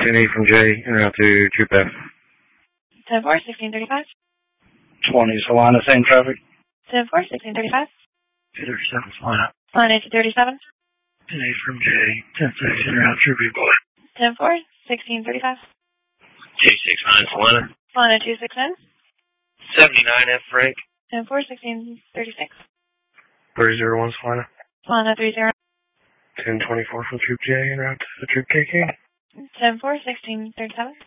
10-8 from J, and out to Troop F. 10-4, 1635. 20, Solana, same traffic. 10-4, 1635. 237, Solana. Solana 237. 10-8 from J, 10-6, and out Troop E, boy. 10-4, 1635. 269, Solana. Solana 269. 79F, Frank. 10-4, 1636. 301, Solana. Solana 30. 10-24 from Troop J, and out to Troop KK. 10-4, 1637.